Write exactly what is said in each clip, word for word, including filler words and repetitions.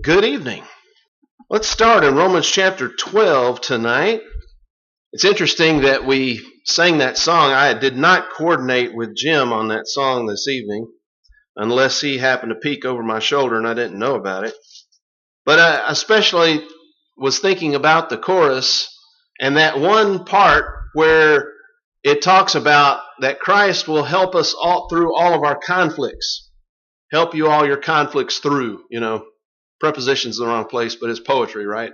Good evening. Let's start in Romans chapter twelve tonight. It's interesting that we sang that song. I did not coordinate with Jim on that song this evening, unless he happened to peek over my shoulder and I didn't know about it. But I especially was thinking about the chorus and that one part where it talks about that Christ will help us all through all of our conflicts. Help you all your conflicts through, you know. Preposition's the wrong place, but it's poetry, right?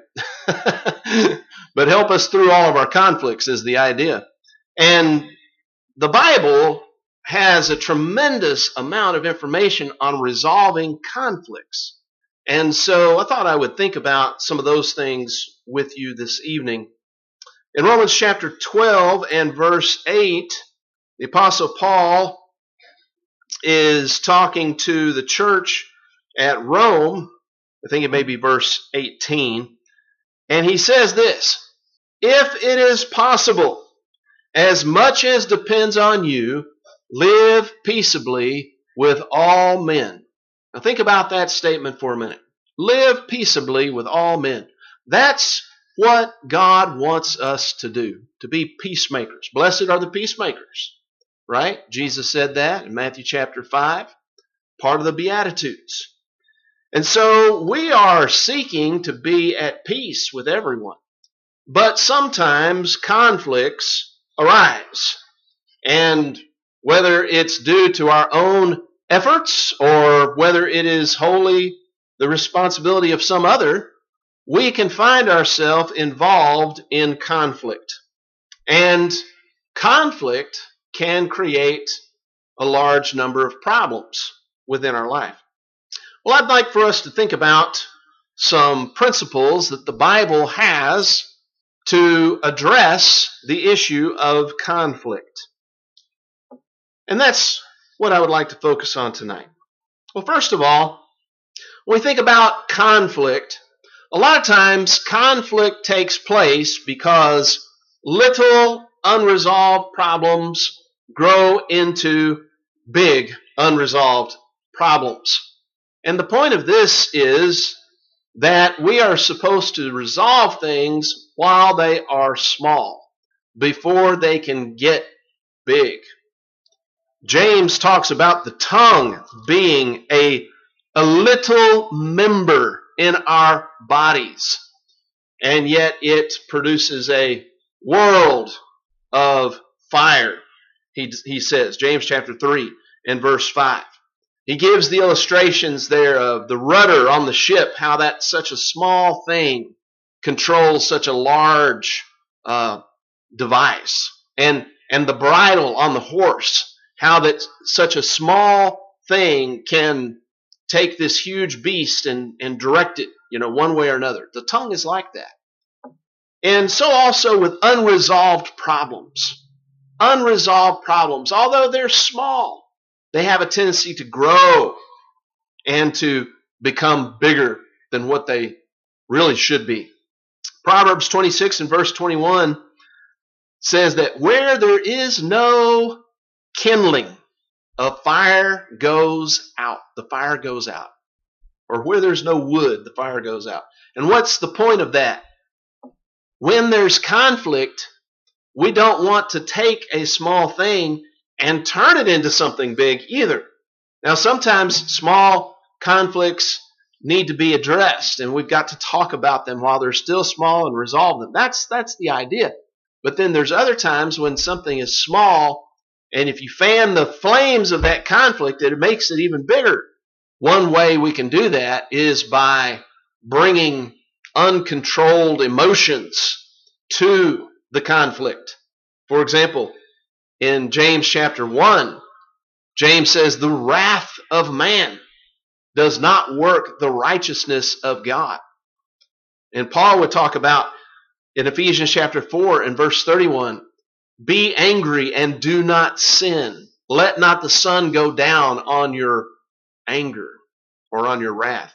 But help us through all of our conflicts is the idea. And the Bible has a tremendous amount of information on resolving conflicts. And so I thought I would think about some of those things with you this evening. In Romans chapter twelve and verse eight, the Apostle Paul is talking to the church at Rome. I think it may be verse eighteen. And he says this, "If it is possible, as much as depends on you, live peaceably with all men." Now think about that statement for a minute. Live peaceably with all men. That's what God wants us to do, to be peacemakers. Blessed are the peacemakers, right? Jesus said that in Matthew chapter five, part of the Beatitudes. And so we are seeking to be at peace with everyone. But sometimes conflicts arise. And whether it's due to our own efforts or whether it is wholly the responsibility of some other, we can find ourselves involved in conflict. And conflict can create a large number of problems within our life. Well, I'd like for us to think about some principles that the Bible has to address the issue of conflict. And that's what I would like to focus on tonight. Well, first of all, when we think about conflict, a lot of times conflict takes place because little unresolved problems grow into big unresolved problems. And the point of this is that we are supposed to resolve things while they are small, before they can get big. James talks about the tongue being a, a little member in our bodies, and yet it produces a world of fire, he, he says, James chapter three and verse five. He gives the illustrations there of the rudder on the ship, how that such a small thing controls such a large uh, device. And, and the bridle on the horse, how that such a small thing can take this huge beast and, and direct it, you know, one way or another. The tongue is like that. And so also with unresolved problems. Unresolved problems, although they're small, they have a tendency to grow and to become bigger than what they really should be. Proverbs twenty-six and verse twenty-one says that where there is no kindling, a fire goes out. The fire goes out. Or where there's no wood, the fire goes out. And what's the point of that? When there's conflict, we don't want to take a small thing and turn it into something big either. Now, sometimes small conflicts need to be addressed, and we've got to talk about them while they're still small and resolve them. That's, that's the idea. But then there's other times when something is small, and if you fan the flames of that conflict, it makes it even bigger. One way we can do that is by bringing uncontrolled emotions to the conflict. For example, in James chapter one, James says, the wrath of man does not work the righteousness of God. And Paul would talk about in Ephesians chapter four and verse thirty-one, be angry and do not sin. Let not the sun go down on your anger or on your wrath.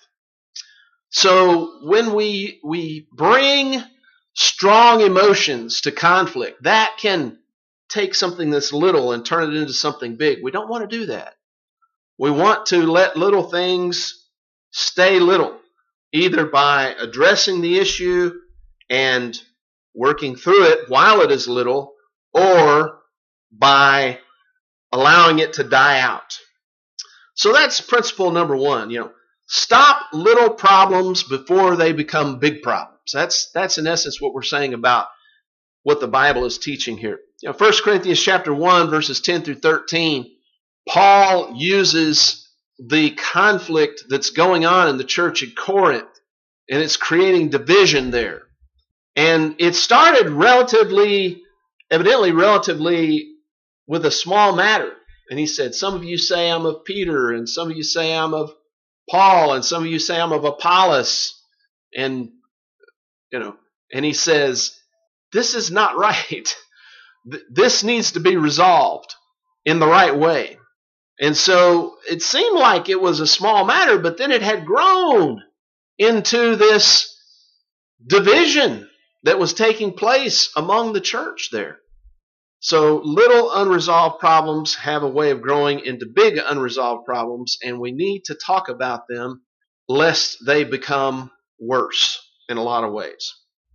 So when we, we bring strong emotions to conflict, that can take something that's little and turn it into something big. We don't want to do that. We want to let little things stay little. either by addressing the issue and working through it while it is little, or by allowing it to die out. So that's principle number one. You know, stop little problems before they become big problems. That's that's in essence what we're saying about what the Bible is teaching here. You know, First Corinthians chapter one, verses ten through thirteen, Paul uses the conflict that's going on in the church at Corinth, and it's creating division there. And it started relatively, evidently relatively with a small matter. And he said, some of you say I'm of Peter, and some of you say I'm of Paul, and some of you say I'm of Apollos. And, you know, and he says, this is not right. This needs to be resolved in the right way. And so it seemed like it was a small matter, but then it had grown into this division that was taking place among the church there. So little unresolved problems have a way of growing into big unresolved problems, and we need to talk about them lest they become worse in a lot of ways.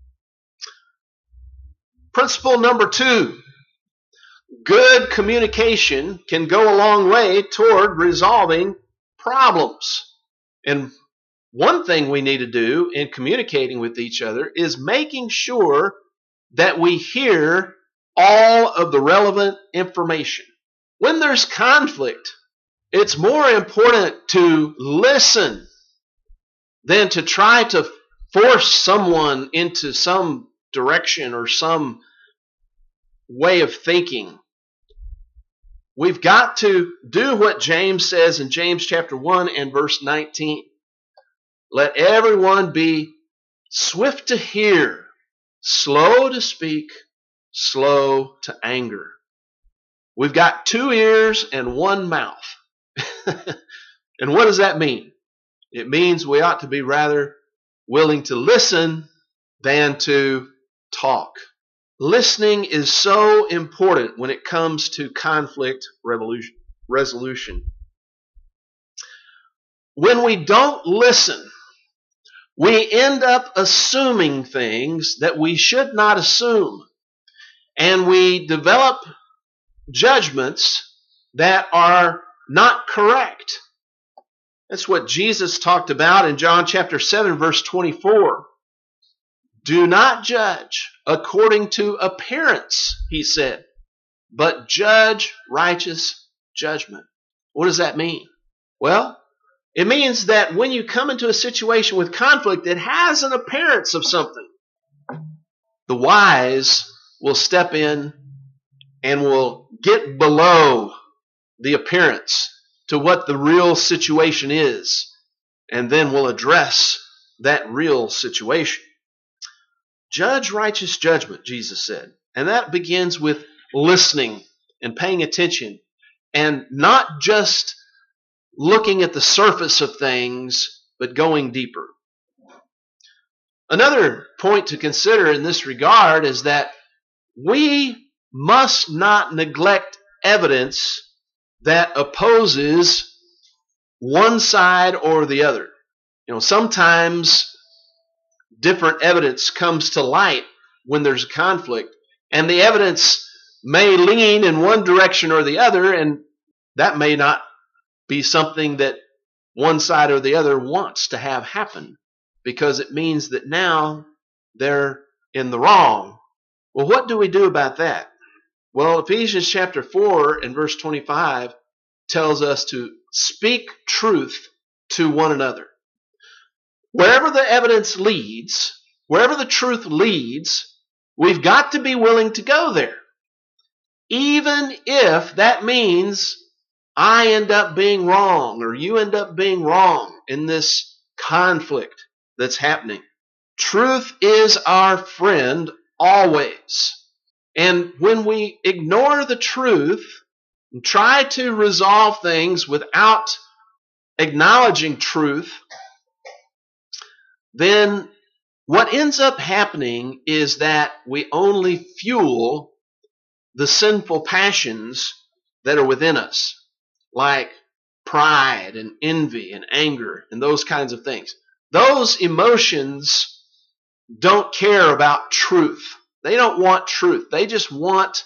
Principle number two, good communication can go a long way toward resolving problems. And one thing we need to do in communicating with each other is making sure that we hear all of the relevant information. When there's conflict, it's more important to listen than to try to force someone into some direction or some way of thinking. We've got to do what James says in James chapter one and verse nineteen. Let everyone be swift to hear, slow to speak, slow to anger. We've got two ears and one mouth. And what does that mean? It means we ought to be rather willing to listen than to talk. Listening is so important when it comes to conflict resolution. When we don't listen, we end up assuming things that we should not assume. And we develop judgments that are not correct. That's what Jesus talked about in John chapter seven, verse twenty-four. Do not judge according to appearance, he said, but judge righteous judgment. What does that mean? Well, it means that when you come into a situation with conflict, it has an appearance of something. The wise will step in and will get below the appearance to what the real situation is, and then will address that real situation. Judge righteous judgment, Jesus said. And that begins with listening and paying attention and not just looking at the surface of things, but going deeper. Another point to consider in this regard is that we must not neglect evidence that opposes one side or the other. You know, sometimes different evidence comes to light when there's a conflict, and the evidence may lean in one direction or the other, and that may not be something that one side or the other wants to have happen, because it means that now they're in the wrong. Well, what do we do about that? Well, Ephesians chapter four and verse twenty-five tells us to speak truth to one another. Wherever the evidence leads, wherever the truth leads, we've got to be willing to go there. Even if that means I end up being wrong or you end up being wrong in this conflict that's happening. Truth is our friend always. And when we ignore the truth and try to resolve things without acknowledging truth, then what ends up happening is that we only fuel the sinful passions that are within us, like pride and envy and anger and those kinds of things. those emotions don't care about truth. They don't want truth. They just want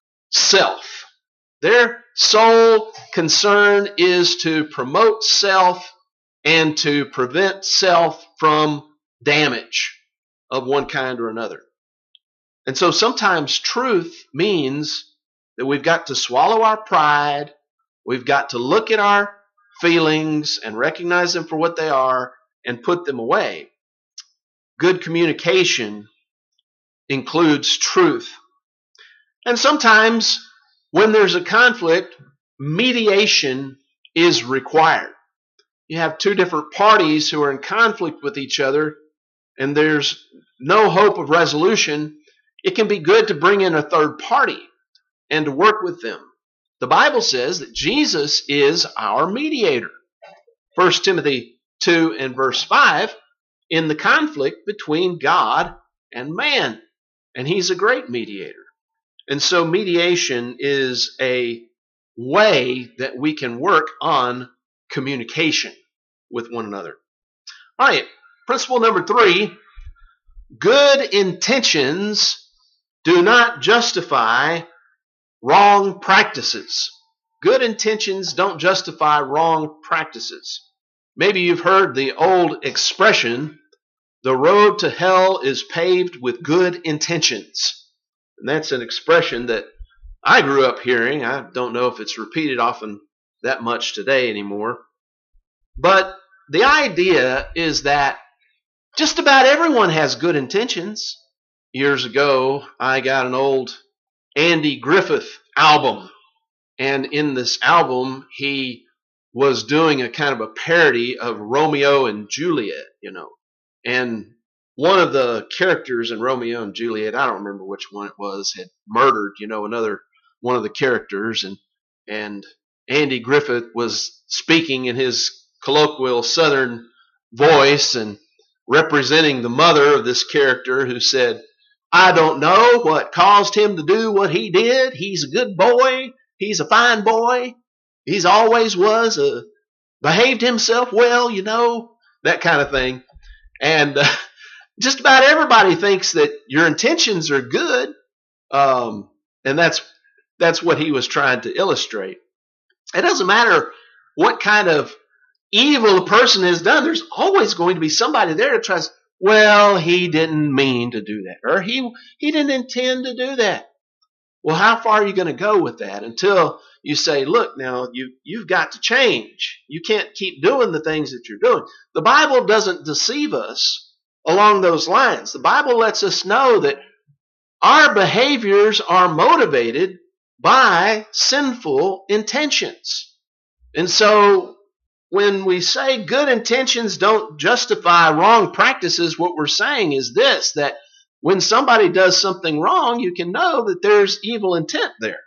self. Their sole concern is to promote self and to prevent self from damage of one kind or another. And so sometimes truth means that we've got to swallow our pride. We've got to look at our feelings and recognize them for what they are and put them away. Good communication includes truth. And sometimes when there's a conflict, mediation is required. You have two different parties who are in conflict with each other, and there's no hope of resolution. It can be good to bring in a third party and to work with them. The Bible says that Jesus is our mediator. First Timothy two and verse five, in the conflict between God and man. And he's a great mediator. And so mediation is a way that we can work on communication with one another. All right, principle number three, good intentions do not justify wrong practices. Good intentions don't justify wrong practices. Maybe you've heard the old expression, the road to hell is paved with good intentions. And that's an expression that I grew up hearing. I don't know if it's repeated often that much today anymore. But the idea is that just about everyone has good intentions. Years ago, I got an old Andy Griffith album. And in this album, he was doing a kind of a parody of Romeo and Juliet, you know. And one of the characters in Romeo and Juliet, I don't remember which one it was, had murdered, you know, another one of the characters. And, and Andy Griffith was speaking in his colloquial Southern voice and representing the mother of this character who said, I don't know what caused him to do what he did. He's a good boy. He's a fine boy. He's always was, a, behaved himself well, you know, that kind of thing. And uh, just about everybody thinks that your intentions are good. Um, and that's that's what he was trying to illustrate. It doesn't matter what kind of evil a person has done. There's always going to be somebody there that tries, well, he didn't mean to do that. Or he, he didn't intend to do that. Well, how far are you going to go with that until you say, look, now you, you've got to change. You can't keep doing the things that you're doing. The Bible doesn't deceive us along those lines. The Bible lets us know that our behaviors are motivated by sinful intentions. And so when we say good intentions don't justify wrong practices, what we're saying is this, that when somebody does something wrong, you can know that there's evil intent there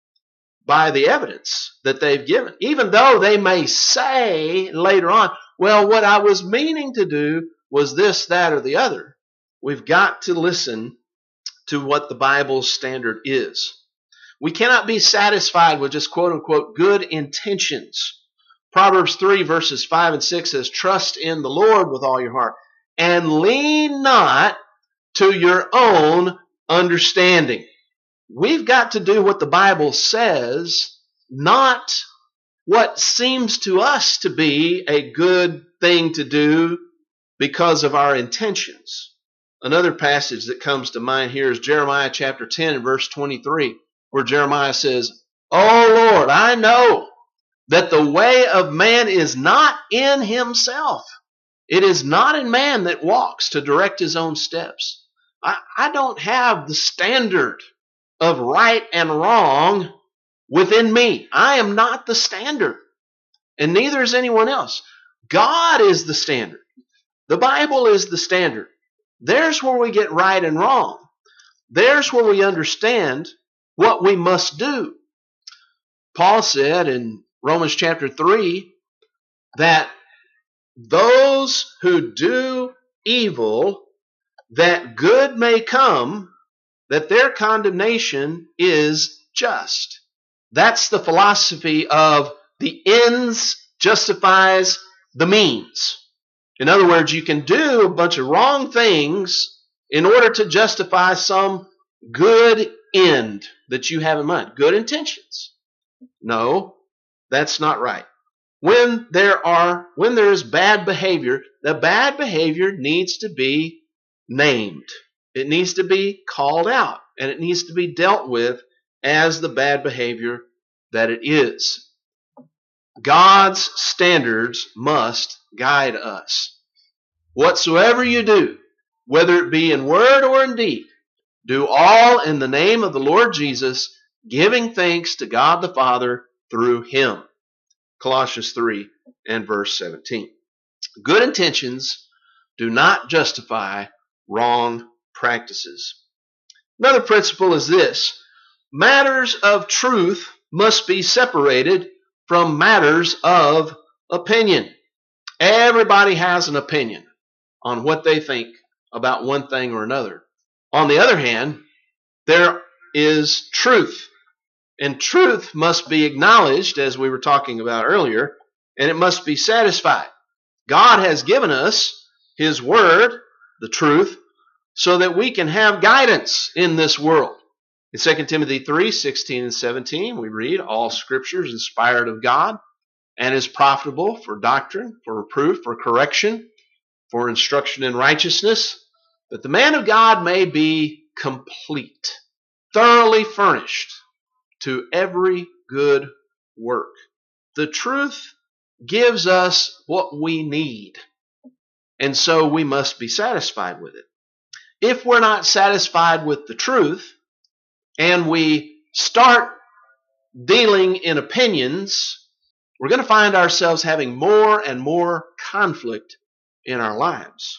by the evidence that they've given. Even though they may say later on, well, what I was meaning to do was this, that, or the other. We've got to listen to what the Bible's standard is. We cannot be satisfied with just quote-unquote good intentions. Proverbs three verses five and six says, trust in the Lord with all your heart and lean not to your own understanding. We've got to do what the Bible says, not what seems to us to be a good thing to do because of our intentions. Another passage that comes to mind here is Jeremiah chapter ten and verse twenty-three, where Jeremiah says, "O Lord, I know that the way of man is not in himself. It is not in man that walks to direct his own steps." I, I don't have the standard of right and wrong within me. I am not the standard, and neither is anyone else. God is the standard. The Bible is the standard. There's where we get right and wrong. There's where we understand what we must do. Paul said in Romans chapter three that those who do evil, that good may come, that their condemnation is just. That's the philosophy of the ends justifies the means. In other words, you can do a bunch of wrong things in order to justify some good end that you have in mind, good intentions. No, that's not right. When there are, when there is bad behavior, the bad behavior needs to be named. It needs to be called out, and it needs to be dealt with as the bad behavior that it is. God's standards must guide us. Whatsoever you do, whether it be in word or in deed, do all in the name of the Lord Jesus, giving thanks to God the Father through him. Colossians three and verse seventeen. Good intentions do not justify wrong practices. Another principle is this: matters of truth must be separated from matters of opinion. Everybody has an opinion on what they think about one thing or another. On the other hand, there is truth, and truth must be acknowledged, as we were talking about earlier, and it must be satisfied. God has given us his word, the truth, so that we can have guidance in this world. In Second Timothy three, sixteen and seventeen, we read, all scripture is inspired of God and is profitable for doctrine, for reproof, for correction, for instruction in righteousness, that the man of God may be complete, thoroughly furnished to every good work. The truth gives us what we need, and so we must be satisfied with it. If we're not satisfied with the truth, and we start dealing in opinions, we're going to find ourselves having more and more conflict in our lives.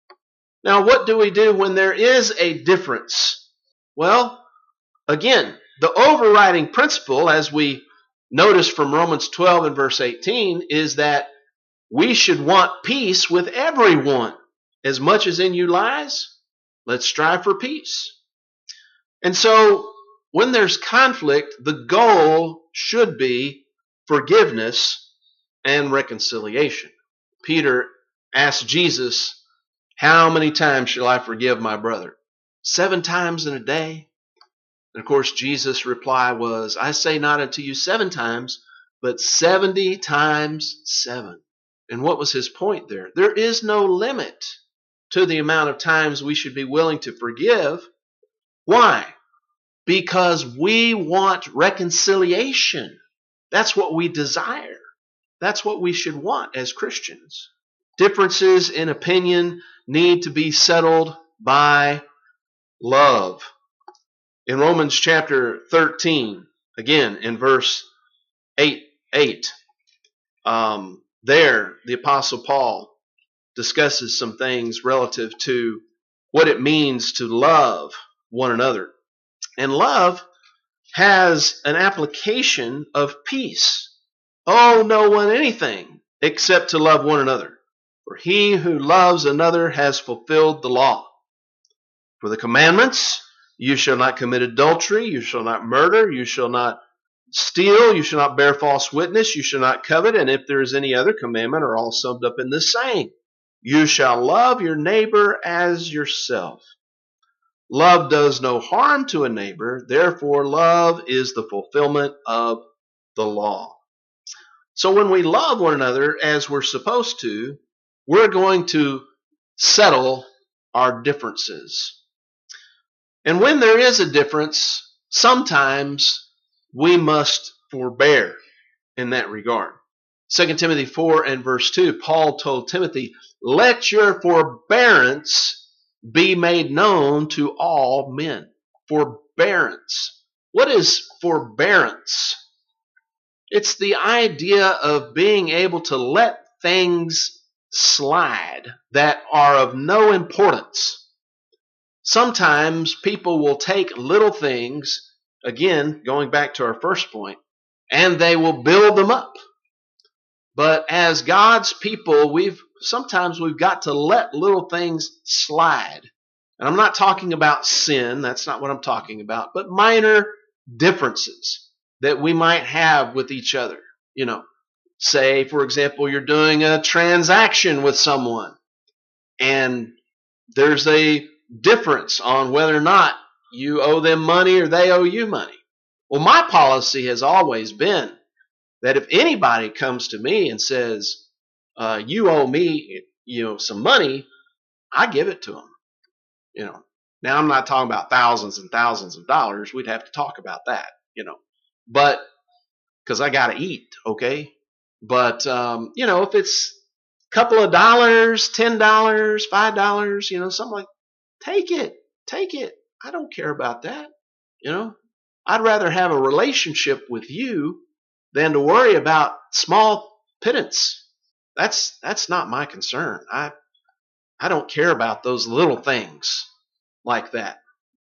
Now, what do we do when there is a difference? Well, again, the overriding principle, as we notice from Romans twelve and verse eighteen, is that we should want peace with everyone. As much as in you lies, let's strive for peace. And so, when there's conflict, the goal should be forgiveness and reconciliation. Peter asked Jesus, how many times shall I forgive my brother? Seven times in a day? And of course, Jesus' reply was, I say not unto you seven times, but seventy times seven. And what was his point there? There is no limit to the amount of times we should be willing to forgive. Why? Because we want reconciliation. That's what we desire. That's what we should want as Christians. Differences in opinion need to be settled by love. In Romans chapter thirteen, again in verse eight, eight um, there the Apostle Paul discusses some things relative to what it means to love one another. And love has an application of peace. Owe no one anything except to love one another. For he who loves another has fulfilled the law. For the commandments, you shall not commit adultery, you shall not murder, you shall not steal, you shall not bear false witness, you shall not covet, and if there is any other commandment, are all summed up in this saying: you shall love your neighbor as yourself. Love does no harm to a neighbor, therefore love is the fulfillment of the law. So when we love one another as we're supposed to, we're going to settle our differences. And when there is a difference, sometimes we must forbear in that regard. Second Timothy four and verse two, Paul told Timothy, let your forbearance be made known to all men. Forbearance. What is forbearance? It's the idea of being able to let things slide that are of no importance. Sometimes people will take little things, again, going back to our first point, and they will build them up. But as God's people, we've sometimes we've got to let little things slide. And I'm not talking about sin, that's not what I'm talking about, but minor differences that we might have with each other. You know, Say, for example, you're doing a transaction with someone and there's a difference on whether or not you owe them money or they owe you money. Well, my policy has always been that if anybody comes to me and says, uh, you owe me, you know, some money, I give it to them. You know, now I'm not talking about thousands and thousands of dollars. We'd have to talk about that, you know, but because I got to eat, okay? But, um, you know, if it's a couple of dollars, ten dollars, five dollars, you know, something like, take it, take it. I don't care about that, you know. I'd rather have a relationship with you than to worry about small pittance. That's that's not my concern. I I don't care about those little things like that.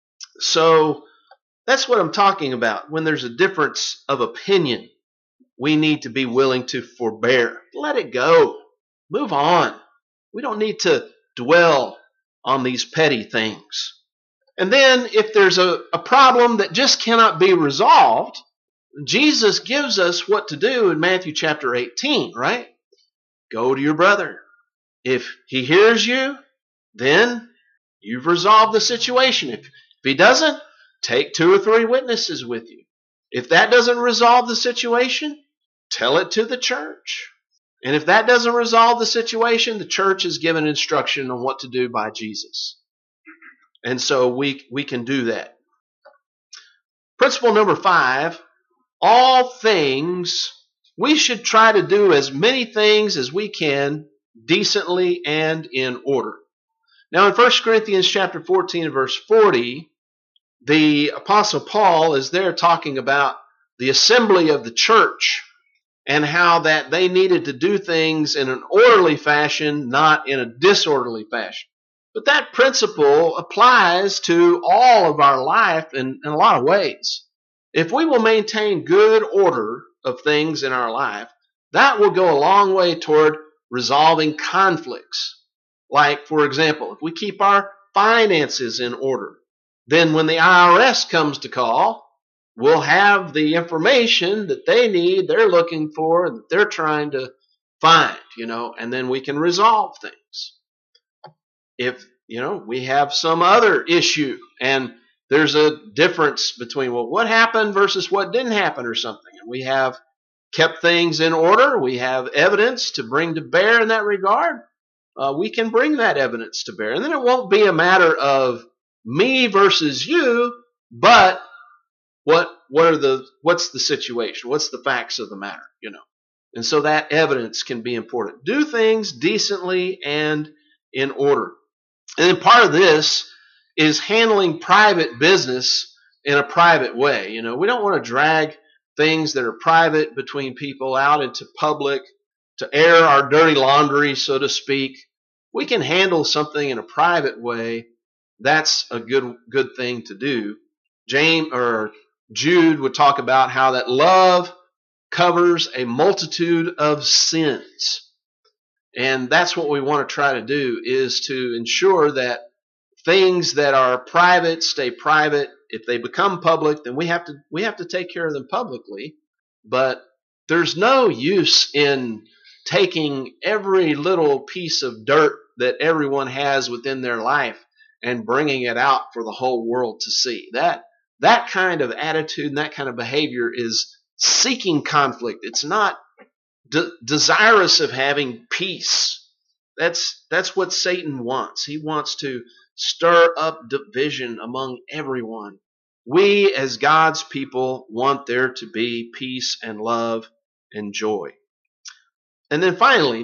So that's what I'm talking about. When there's a difference of opinion, we need to be willing to forbear. Let it go. Move on. We don't need to dwell on these petty things. And then if there's a, a problem that just cannot be resolved, Jesus gives us what to do in Matthew chapter eighteen, right? Go to your brother. If he hears you, then you've resolved the situation. If, if he doesn't, take two or three witnesses with you. If that doesn't resolve the situation, tell it to the church. And if that doesn't resolve the situation, the church is given instruction on what to do by Jesus. And so we, we can do that. Principle number five, all things, we should try to do as many things as we can decently and in order. Now in First Corinthians chapter fourteen and verse forty, the Apostle Paul is there talking about the assembly of the church and how that they needed to do things in an orderly fashion, not in a disorderly fashion. But that principle applies to all of our life in, in a lot of ways. If we will maintain good order of things in our life, that will go a long way toward resolving conflicts. Like, for example, if we keep our finances in order, then when the I R S comes to call, we'll have the information that they need, they're looking for, that they're trying to find, you know, and then we can resolve things. If, you know, we have some other issue and there's a difference between, well, what happened versus what didn't happen or something, and we have kept things in order, we have evidence to bring to bear in that regard, uh, we can bring that evidence to bear. And then it won't be a matter of me versus you, but what what are the what's the situation? What's the facts of the matter, you know? And so that evidence can be important. Do things decently and in order. And then part of this is handling private business in a private way. You know, we don't want to drag things that are private between people out into public to air our dirty laundry, so to speak. We can handle something in a private way. That's a good good thing to do. James or Jude would talk about how that love covers a multitude of sins. And that's what we want to try to do, is to ensure that things that are private stay private. If they become public, then we have to we have to take care of them publicly. But there's no use in taking every little piece of dirt that everyone has within their life and bringing it out for the whole world to see. That that kind of attitude and that kind of behavior is seeking conflict. It's not de- desirous of having peace. That's that's what Satan wants. He wants to stir up division among everyone. We, as God's people, want there to be peace and love and joy. And then finally,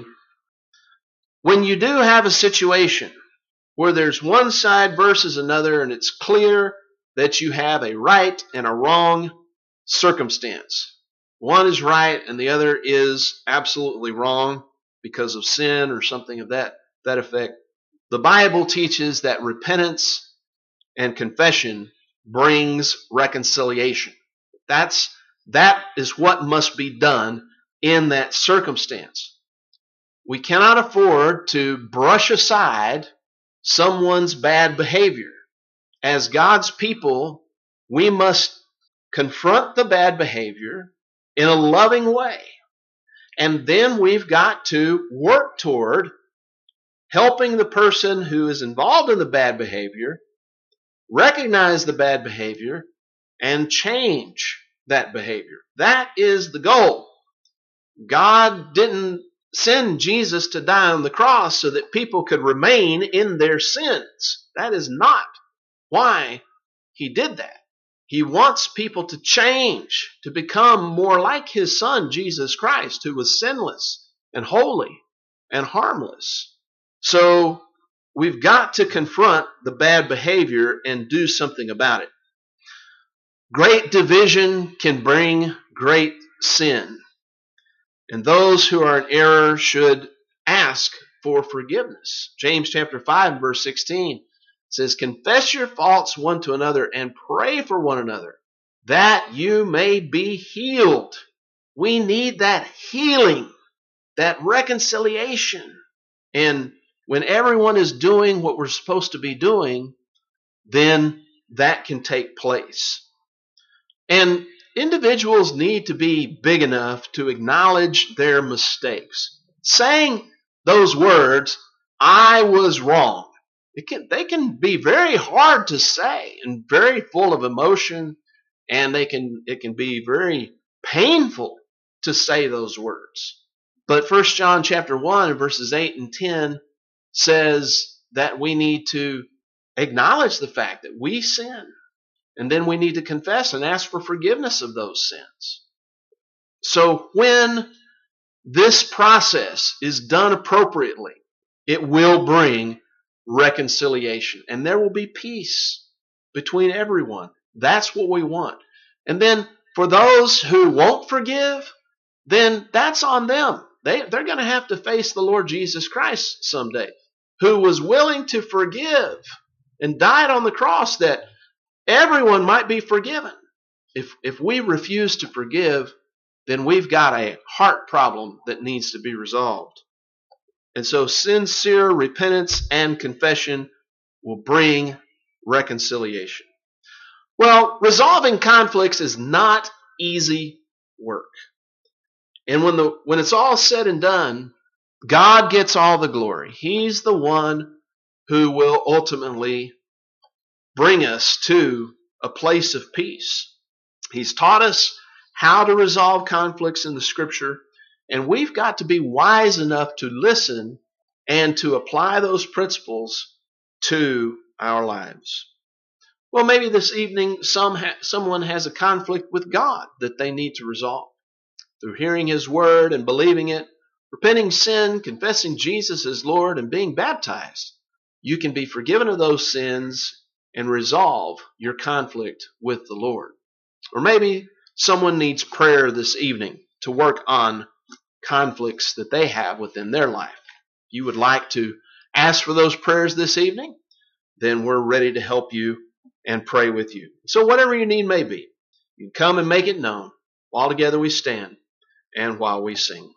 when you do have a situation where there's one side versus another, and it's clear that you have a right and a wrong circumstance. One is right and the other is absolutely wrong because of sin or something of that, that effect. The Bible teaches that repentance and confession brings reconciliation. That's, that is what must be done in that circumstance. We cannot afford to brush aside someone's bad behavior. As God's people, we must confront the bad behavior in a loving way And then we've got to work toward helping the person who is involved in the bad behavior recognize the bad behavior and change that behavior. That is the goal. God didn't send Jesus to die on the cross so that people could remain in their sins. That is not why he did that. He wants people to change, to become more like his son, Jesus Christ, who was sinless and holy and harmless. So we've got to confront the bad behavior and do something about it. Great division can bring great sin. And those who are in error should ask for forgiveness. James chapter five, verse sixteen says, confess your faults one to another and pray for one another, that you may be healed. We need that healing, that reconciliation. And when everyone is doing what we're supposed to be doing, then that can take place. And individuals need to be big enough to acknowledge their mistakes. Saying those words, I was wrong, it can, they can be very hard to say and very full of emotion, and they can it can be very painful to say those words. But First John chapter one, verses eight and ten says that we need to acknowledge the fact that we sin. And then we need to confess and ask for forgiveness of those sins. So when this process is done appropriately, it will bring reconciliation. And there will be peace between everyone. That's what we want. And then for those who won't forgive, then that's on them. They, they're going to have to face the Lord Jesus Christ someday, who was willing to forgive and died on the cross that everyone might be forgiven. If, if we refuse to forgive, then we've got a heart problem that needs to be resolved. And so sincere repentance and confession will bring reconciliation. Well, resolving conflicts is not easy work. And when the when it's all said and done, God gets all the glory. He's the one who will ultimately bring us to a place of peace. He's taught us how to resolve conflicts in the Scripture, and we've got to be wise enough to listen and to apply those principles to our lives. Well, maybe this evening some ha- someone has a conflict with God that they need to resolve. Through hearing His Word and believing it, repenting sin, confessing Jesus as Lord, and being baptized, you can be forgiven of those sins and resolve your conflict with the Lord. Or maybe someone needs prayer this evening to work on conflicts that they have within their life. If you would like to ask for those prayers this evening, then we're ready to help you and pray with you. So whatever your need may be, you can come and make it known. While together we stand and while we sing.